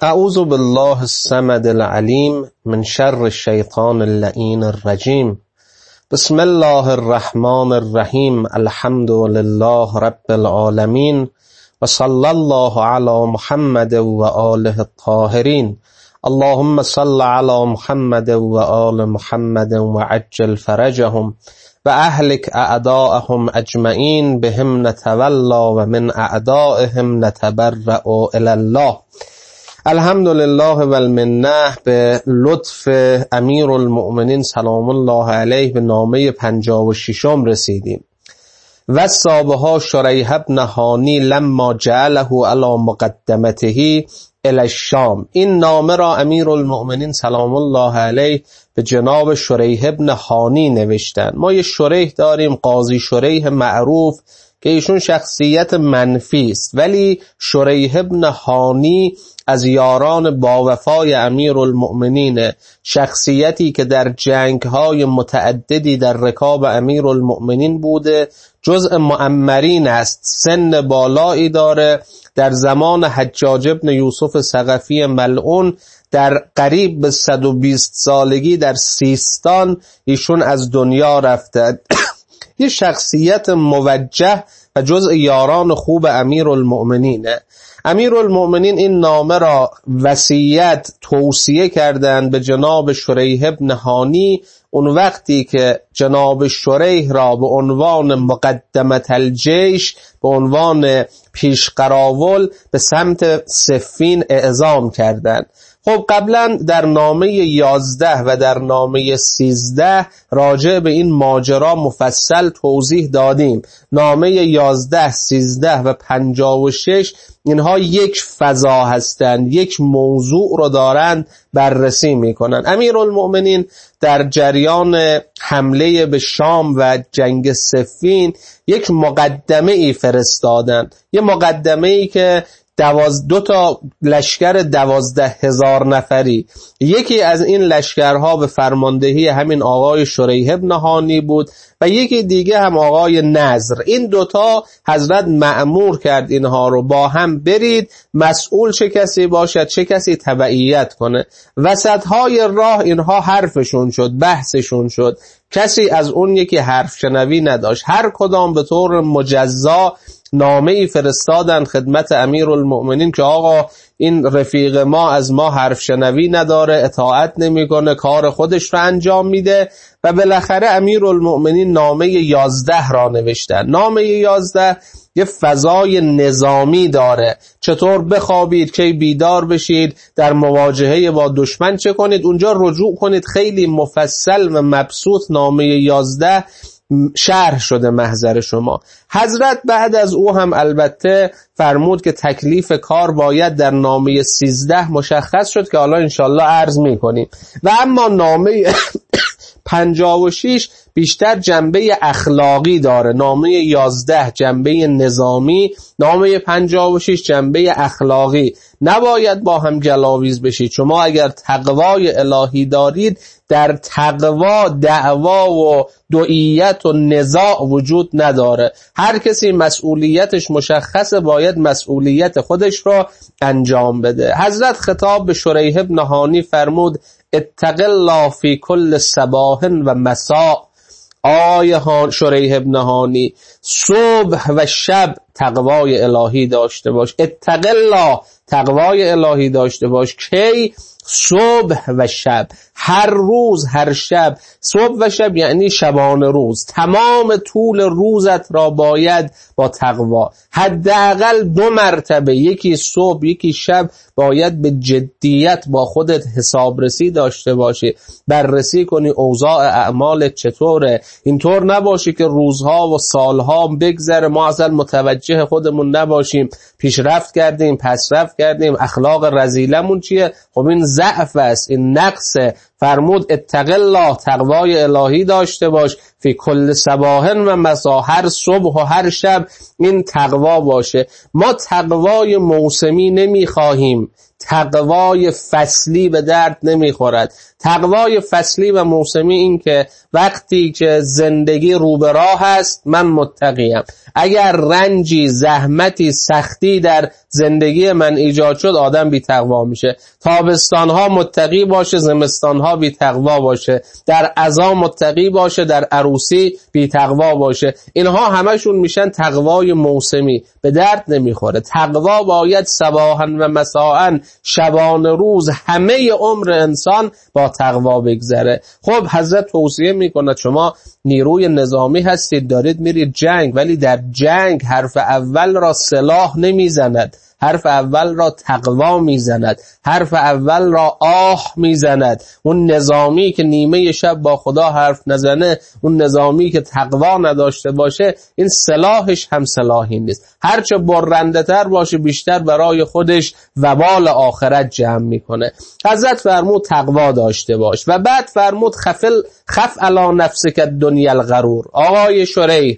اعوذ بالله الصمد العلیم من شر الشیطان اللعین الرجیم. بسم الله الرحمن الرحیم. الحمد لله رب العالمین و صلی الله علی محمد و آله الطاهرین. اللهم صل علی محمد و آل محمد و عجل فرجهم و اهلک اعداءهم اجمعین بهم نتولا و من اعدائهم نتبرأ الی الله. الحمدلله و المنه. به لطف امیر المؤمنین سلام الله علیه به نامه 56 رسیدیم. و صابها شریح بن هانی لما جعله علی مقدمته الی الشام. این نامه را امیر المؤمنین سلام الله علیه به جناب شریح بن هانی نوشتن. ما یه شریح داریم، قاضی شریح معروف، که ایشون شخصیت منفی است، ولی شریح بن هانی از یاران باوفای امیر المؤمنین، شخصیتی که در جنگ‌های متعددی در رکاب امیر المؤمنین بوده، جزء معمرین است، سن بالایی داره. در زمان حجاج ابن یوسف ثقفی ملعون در قریب به 120 سالگی در سیستان ایشون از دنیا رفته. یه شخصیت موجه و جزء یاران خوب امیر المؤمنینه. امیر المؤمنین این نامه را وصیت توصیه کردند به جناب شریح بن هانی. اون وقتی که جناب شریح را به عنوان مقدمت الجیش، به عنوان پیشقراول به سمت صفین اعزام کردند. خب قبلا در نامه 11 و در نامه 13 راجع به این ماجرا مفصل توضیح دادیم. نامه 11، 13 و 56 اینها یک فضا هستند، یک موضوع رو دارند بررسی میکنن. امیر المؤمنین در جریان حمله به شام و جنگ صفین یک مقدمه ای فرستادن. یه مقدمه ای که 12 تا لشکر 12,000 نفری. یکی از این لشکرها به فرماندهی همین آقای شریح بن هانی بود و یکی دیگه هم آقای نضر. این دوتا حضرت مأمور کرد اینها رو با هم برید، مسئول چه کسی باشد، چه کسی تبعیت کنه. وسطهای راه اینها حرفشون شد، بحثشون شد، کسی از اون یکی حرف شنوی نداشت. هر کدام به طور مجزا نامه ای فرستادن خدمت امیر المؤمنین که آقا این رفیق ما از ما حرف شنوی نداره، اطاعت نمیکنه، کار خودش رو انجام میده. و بالاخره امیر المؤمنین نامه 11 را نوشتن. نامه 11 یه فضای نظامی داره، چطور بخوابید، کی بیدار بشید، در مواجهه با دشمن چه کنید. اونجا رجوع کنید، خیلی مفصل و مبسوط نامه 11 شرح شده محضر شما. حضرت بعد از او هم البته فرمود که تکلیف کار باید در نامه 13 مشخص شد که حالا انشالله عرض میکنیم. و اما نامه 56 بیشتر جنبه اخلاقی داره. نامه 11 جنبه نظامی، نامه 56 جنبه اخلاقی. نباید با هم گلاویز بشید. شما اگر تقوای الهی دارید، در تقوا دعوا و دعیت و نزاع وجود نداره. هر کسی مسئولیتش مشخصه، باید مسئولیت خودش را انجام بده. حضرت خطاب به شریح بن هانی فرمود اتق الله فی کل صباح و مساء. آیه شریح بن هانی، صبح و شب تقوای الهی داشته باش. اتق الله، تقوای الهی داشته باش. کی؟ صبح و شب، هر روز هر شب. صبح و شب یعنی شبانه روز، تمام طول روزت را باید با تقوا، حداقل 2 مرتبه، یکی صبح یکی شب، باید به جدیت با خودت حسابرسی داشته باشی، بررسی کنی اوضاع اعمالت چطوره. اینطور نباشی که روزها و سالها بگذره ما اصلا متوجه خودمون نباشیم، پیشرفت کردیم، پسرفت کردیم، اخلاق رذیلمون چیه. خب این ضعف است، این نقصه. فرمود اتق الله، تقوای الهی داشته باش، فی کل صباح و مسا، هر صبح و هر شب این تقوا باشه. ما تقوای موسمی نمیخواهیم، تقوای فصلی به درد نمیخورد. تقوای فصلی و موسمی این که وقتی که زندگی رو به راه است من متقیم، اگر رنجی، زحمتی، سختی در زندگی من ایجاد شد آدم بی تقوا میشه. تابستانها متقی باشه، زمستانها بی تقوا باشه، در عزا متقی باشه، در عروسی بی تقوا باشه. اینها همشون میشن تقوای موسمی، به درد نمیخوره. تقوا باید صباحا و مساء، شبان روز، همه عمر انسان با تقوا بگذره. خب حضرت توصیه میکنه شما نیروی نظامی هستید، دارید میرید جنگ، ولی در جنگ حرف اول را سلاح نمیزند، حرف اول را تقوا میزند، حرف اول را آه میزند. اون نظامی که نیمه شب با خدا حرف نزنه، اون نظامی که تقوا نداشته باشه، این سلاحش هم سلاحی نیست. هرچه برنده تر باشه بیشتر برای خودش وبال آخرت جمع میکنه. حضرت فرمود تقوا داشته باش و بعد فرمود خف علی نفسک الدنیا الغرور. آقای شریح،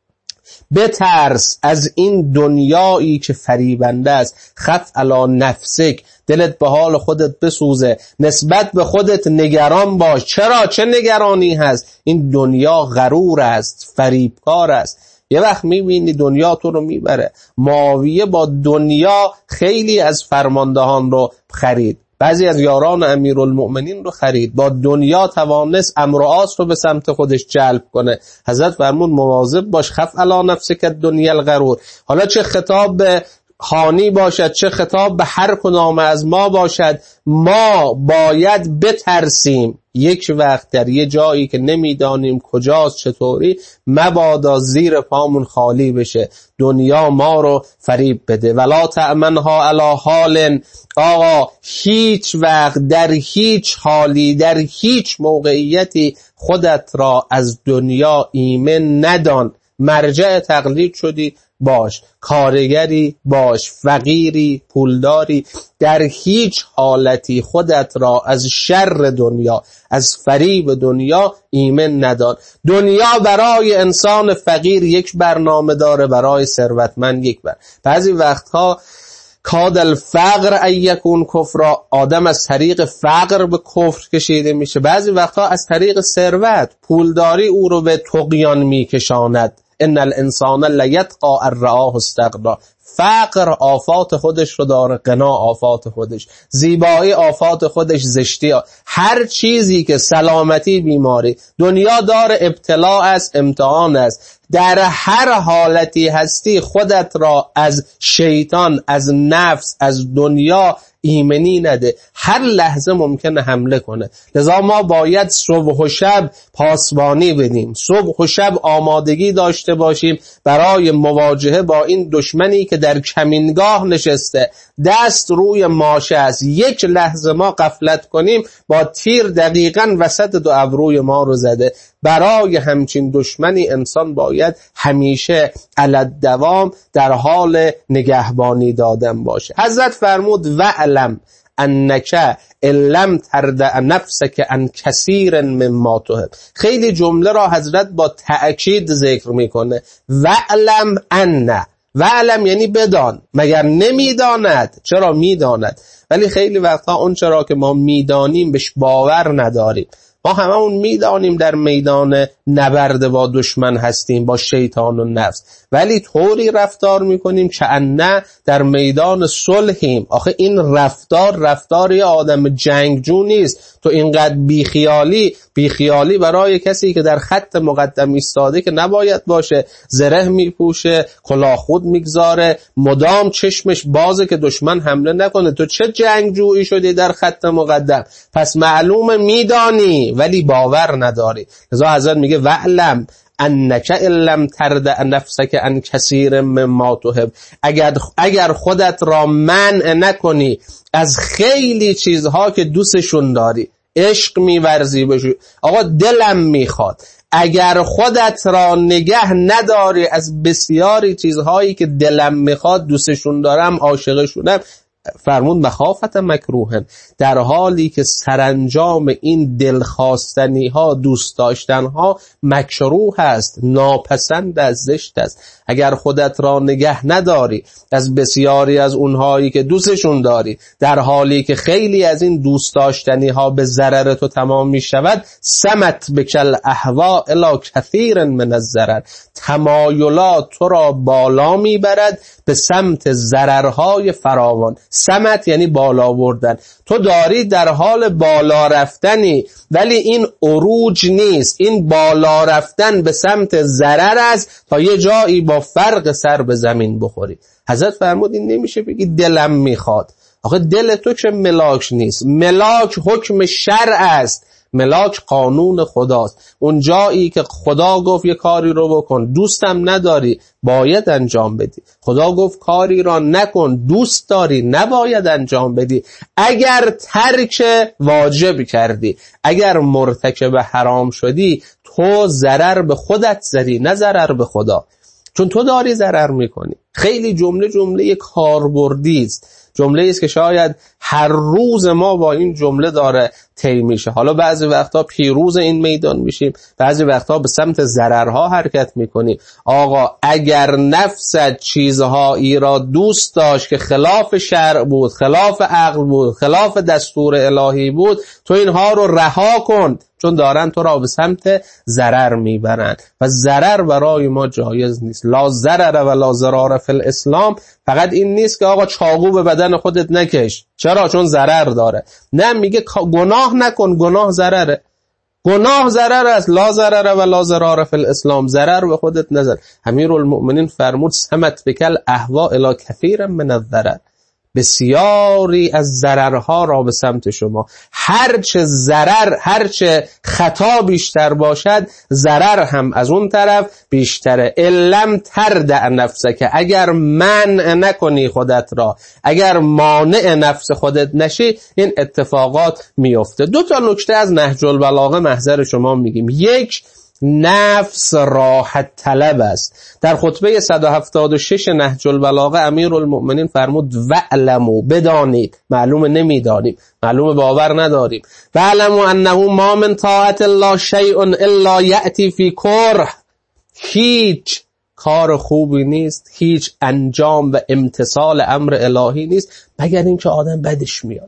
بترس از این دنیایی که فریبنده است. خف علی نفسک، دلت به حال خودت بسوزه، نسبت به خودت نگران باش. چرا؟ چه نگرانی هست؟ این دنیا غرور است، فریبکار است. یه وقت میبینی دنیا تو رو میبره. معاویه با دنیا خیلی از فرماندهان رو خرید، بعضی از یاران امیرالمؤمنین رو خرید، با دنیا توانست امر و عاص رو به سمت خودش جلب کنه. حضرت فرمود مواظب باش، خف علی نفسک الدنیا الغرور. حالا چه خطاب به خانی باشد، چه خطاب به هر کدام از ما باشد، ما باید بترسیم یک وقت در یه جایی که نمیدانیم کجاست چطوری، مبادا زیر پامون خالی بشه، دنیا ما رو فریب بده. ولا تأمنها علی حال. آقا هیچ وقت در هیچ حالی، در هیچ موقعیتی خودت را از دنیا ایمن ندان. مرجع تقلید شدی باش، کارگری باش، فقیری، پولداری، در هیچ حالتی خودت را از شر دنیا، از فریب دنیا ایمن ندان. دنیا برای انسان فقیر یک برنامه داره، برای ثروتمند یک برنامه. بعضی وقتها کاد الفقر ان یکون کفرا، آدم از طریق فقر به کفر کشیده میشه. بعضی وقتها از طریق ثروت، پولداری او رو به طغیان میکشاند. ان الانسان لیطغی ان رآه استغنا. فقر آفات خودش رو داره، غنا آفات خودش، زیبایی آفات خودش، زشتی هر چیزی که سلامتی بیماری. دنیا داره ابتلاء است، امتحان است. در هر حالتی هستی خودت را از شیطان، از نفس، از دنیا ایمنی نده. هر لحظه ممکنه حمله کنه. لذا ما باید صبح و شب پاسبانی بدیم، صبح و شب آمادگی داشته باشیم برای مواجهه با این دشمنی که در کمینگاه نشسته، دست روی ماشه است. یک لحظه ما غفلت کنیم با تیر دقیقاً وسط دو ابروی ما رو زده. برای همچین دشمنی انسان باید همیشه علی الدوام در حال نگهبانی دادن باشه. حضرت فرمود وعلم انک ان لم تردع نفسک عن کثیر مما تحب. خیلی جمله را حضرت با تأکید ذکر میکنه. وعلم ان، وعلم یعنی بدان. مگر نمیداند؟ چرا میداند، ولی خیلی وقتا اون چرا که ما میدانیم بهش باور نداریم. ما هممون میدانیم در میدان نبرد با دشمن هستیم، با شیطان و نفس، ولی طوری رفتار میکنیم که نه در میدان صلحیم. آخه این رفتار یه آدم جنگجو نیست. تو اینقدر بیخیالی برای کسی که در خط مقدم ایستاده که نباید باشه. زره میپوشه، کلاه خود میگذاره، مدام چشمش بازه که دشمن حمله نکنه. تو چه جنگجویی شدی در خط مقدم؟ پس معلومه میدانی ولی باور نداری. لذا حضرت میگه وعلم انک ان لم تردع نفسک عن کثیر مما تحب. اگر خودت را منع نکنی از خیلی چیزها که دوستشون داری، عشق میورزی بشو، آقا دلم میخواد، اگر خودت را نگه نداری از بسیاری چیزهایی که دلم میخواد، دوستشون دارم، عاشقشونم، فرمود مخافت مکروهن، در حالی که سرانجام این دلخواستنی ها، دوست داشتن ها مکروه است، ناپسند است، زشت است. اگر خودت را نگه نداری از بسیاری از اونهایی که دوستشون داری، در حالی که خیلی از این دوست داشتنی ها به ضرر تو تمام می شود، سمت بکل احوا الی کثیر من الضرر، تمایلات تو را بالا می برد به سمت ضررهای فراوان. سمت یعنی بالا بردن. تو داری در حال بالا رفتنی، ولی این عروج نیست، این بالا رفتن به سمت ضرر است تا یه جایی با فرق سر به زمین بخوری. حضرت فرمود این نمیشه بگی دلم میخواد. آخه دل تو که ملاک نیست، ملاک حکم شرع است، ملاک قانون خداست. اون جایی که خدا گفت یه کاری رو بکن، دوستم نداری، باید انجام بدی. خدا گفت کاری را نکن، دوست داری، نباید انجام بدی. اگر ترک واجب کردی، اگر مرتکب حرام شدی، تو ضرر به خودت زدی، نه ضرر به خدا، چون تو داری ضرر میکنی. خیلی جمله کاربردی است، جمله است که شاید هر روز ما با این جمله داره طی میشه. حالا بعضی وقتا پیروز این میدان میشیم، بعضی وقتا به سمت ضررها حرکت میکنیم. آقا اگر نفست چیزهایی را دوست داشت که خلاف شرع بود، خلاف عقل بود، خلاف دستور الهی بود، تو اینها رو رها کن، چون دارن تو را به سمت ضرر میبرن و ضرر برای ما جایز نیست. لا ضرر و لا ضرار فی الاسلام فقط این نیست که آقا چاقو به بدن خودت نکش، چرا؟ چون ضرر داره. نه، میگه گناه نکن، گناه ضرره، گناه ضرر است. لا ضرر و لا ضرار فی الاسلام، ضرر به خودت نزن. امیرالمؤمنین فرمود سمت بکل احوا الی کثیر من الضرر، بسیاری از ضررها را به سمت شما. هرچه ضرر، هرچه خطا بیشتر باشد، ضرر هم از اون طرف بیشتره. علم تردع نفسک، اگر منع نکنی خودت را، اگر مانع نفس خودت نشی، این اتفاقات میفته. 2 نکته از نهج البلاغه محضر شما میگیم. یک، نفس راحت طلب است. در خطبه 176 نهج البلاغه امیرالمؤمنین فرمود وعلموا، بدانید، معلومه نمیدانیم، معلومه باور نداریم، وعلموا انه ما من طاعت الله شیء الا یأتی فی کره، هیچ کار خوبی نیست، هیچ انجام و امتثال امر الهی نیست مگر اینکه آدم بدش میاد،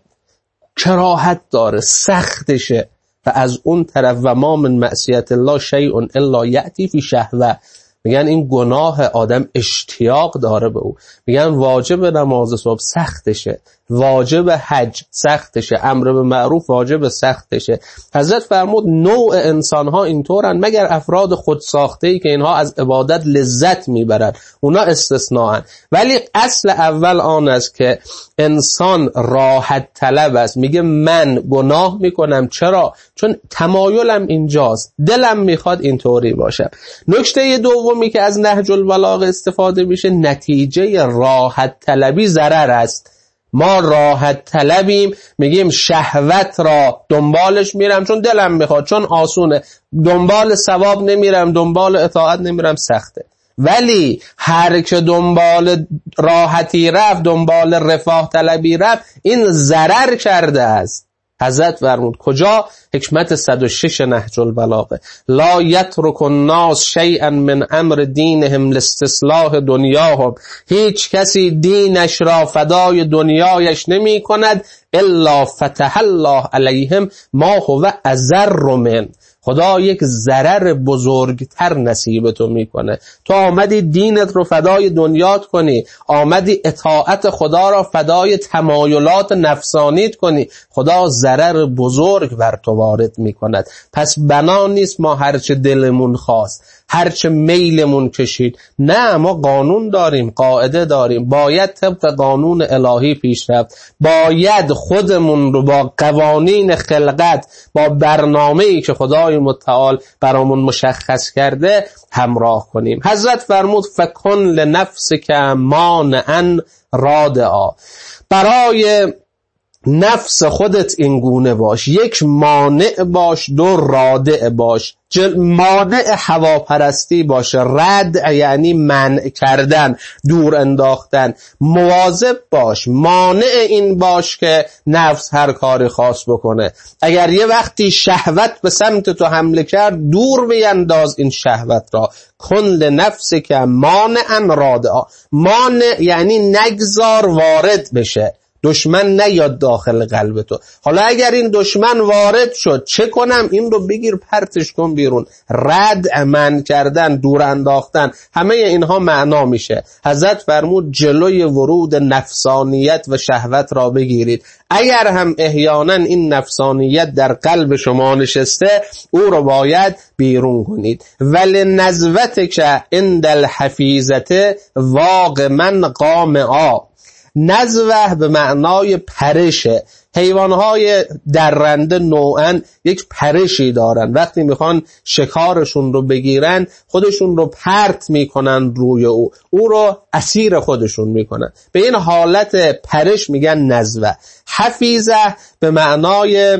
کراهت داره، سختشه. و از اون طرف و ما من معصیت الله شیء الا یأتی فی شهوه، میگن این گناه آدم اشتیاق داره به او. میگن واجب نماز صبح سختشه، واجب حج سختشه، امر به معروف واجب سختشه. حضرت فرمود نوع انسانها اینطورن مگر افراد خود ساخته‌ای که اینها از عبادت لذت میبرن، اونا استثناءن. ولی اصل اول آن است که انسان راحت طلب است. میگه من گناه میکنم، چرا؟ چون تمایلم اینجاست، دلم میخواد اینطوری باشم. نکته دومی که از نهج البلاغه استفاده میشه، نتیجه راحت طلبی ضرر است. ما راحت طلبیم، میگیم شهوت را دنبالش میرم چون دلم میخواد، چون آسونه، دنبال ثواب نمیرم، دنبال اطاعت نمیرم، سخته. ولی هر که دنبال راحتی رفت، دنبال رفاه طلبی رفت، این ضرر کرده است. حضرت فرمود کجا؟ حکمت 106 نهج البلاغه، لا یترک الناس شیئا من امر دینهم لاستصلاح دنیاهم، هیچ کسی دینش را فدای دنیایش نمی کند الا فتح الله علیهم ما هو اضر من، خدا یک ضرر بزرگتر نصیب تو میکنه. تو آمدی دینت رو فدای دنیات کنی، آمدی اطاعت خدا را فدای تمایلات نفسانیت کنی، خدا ضرر بزرگ بر تو وارد میکند. پس بنا نیست ما هرچه دلمون خواست، هرچه میلمون کشید، نه، ما قانون داریم، قاعده داریم، باید طبق قانون الهی پیش رفت، باید خودمون رو با قوانین خلقت، با برنامه‌ای که خدای متعال برامون مشخص کرده همراه کنیم. حضرت فرمود فکن لنفسک مانعا رادعا، برای نفس خودت این گونه باش، یک مانع باش، دو رادع باش. مانع هواپرستی باشه، رد یعنی منع کردن، دور انداختن. مواظب باش، مانع این باش که نفس هر کاری خاص بکنه. اگر یه وقتی شهوت به سمت تو حمله کرد، دور بینداز این شهوت را. کن لنفسک مانعا رادعا. مانع یعنی نگذار وارد بشه، دشمن نیاد داخل قلب تو. حالا اگر این دشمن وارد شد چه کنم؟ این رو بگیر پرتش کن بیرون. رد، منع کردن، دور انداختن، همه اینها معنا میشه. حضرت فرمود جلوی ورود نفسانیت و شهوت را بگیرید. اگر هم احیانا این نفسانیت در قلب شما نشسته، او رو باید بیرون کنید. ولی نزوت که عند الحفیظت واقما قامعا. نزوه به معنای پرشه. حیوانهای درنده نوعاً یک پرشی دارن، وقتی میخوان شکارشون رو بگیرن خودشون رو پرت میکنن روی او رو اسیر خودشون میکنن. به این حالت پرش میگن نزوه. حفیظه به معنای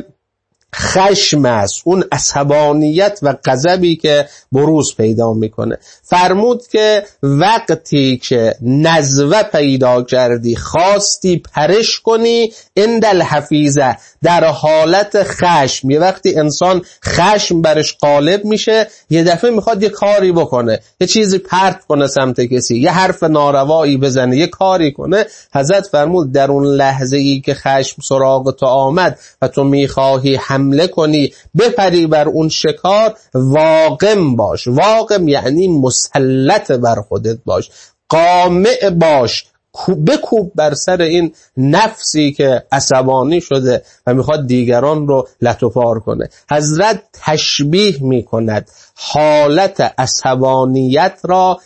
خشم است، اون عصبانیت و غضبی که بروز پیدا میکنه. فرمود که وقتی که نزوه پیدا کردی، خواستی پرش کنی، عند الحفیظه، در حالت خشم. یه وقتی انسان خشم برش غالب میشه، یه دفعه میخواد یه کاری بکنه، یه چیزی پرت کنه سمت کسی، یه حرف ناروایی بزنه، یه کاری کنه. حضرت فرمود در اون لحظه ای که خشم سراغ تو آمد و تو میخواهی حمله کنی، بپری بر اون شکار، واقم باش. واقم یعنی مسلط بر خودت باش، قامع باش، بکوب بر سر این نفسی که عصبانی شده و میخواد دیگران رو لطوپار کنه. حضرت تشبیه میکند حالت عصبانیت را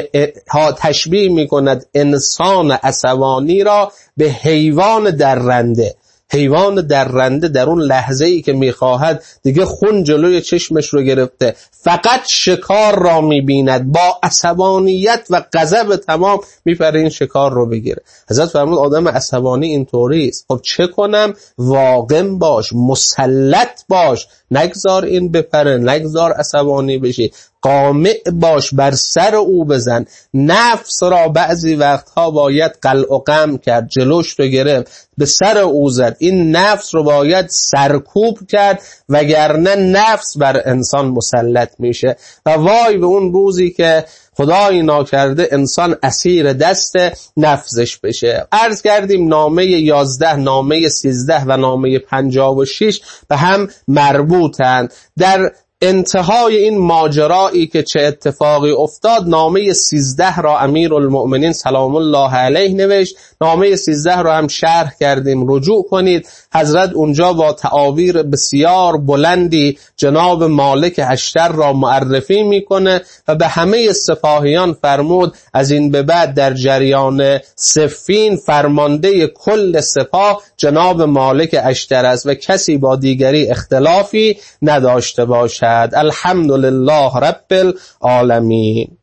تشبیه میکند انسان عصبانی را به حیوان درنده. حیوان درنده در اون لحظه ای که میخواهد دیگه خون جلوی چشمش رو گرفته، فقط شکار را میبیند، با عصبانیت و غضب تمام میپره این شکار رو بگیره. حضرت فرمود آدم عصبانی اینطوری است. خب چه کنم؟ واقم باش، مسلط باش، نگذار این بپره، نگذار عصبانی بشی، قامع باش، بر سر او بزن. نفس را بعضی وقتها باید قلع و قم کرد، جلوش رو گرفت، به سر او زد. این نفس رو باید سرکوب کرد، وگرنه نفس بر انسان مسلط میشه. و وای به اون روزی که خدای ناکرده انسان اسیر دست نفسش بشه. عرض کردیم نامه 11، نامه 13 و نامه 56 به هم مربوطند. در انتهای این ماجرایی که چه اتفاقی افتاد، نامه 13 را امیرالمؤمنین سلام الله علیه نوشت. نامه 13 را هم شرح کردیم، رجوع کنید. حضرت اونجا با تعابیر بسیار بلندی جناب مالک اشتر را معرفی میکنه و به همه سپاهیان فرمود از این به بعد در جریان صفین فرمانده کل سپاه جناب مالک اشتر است و کسی با دیگری اختلافی نداشته باشد. الحمدلله رب العالمین.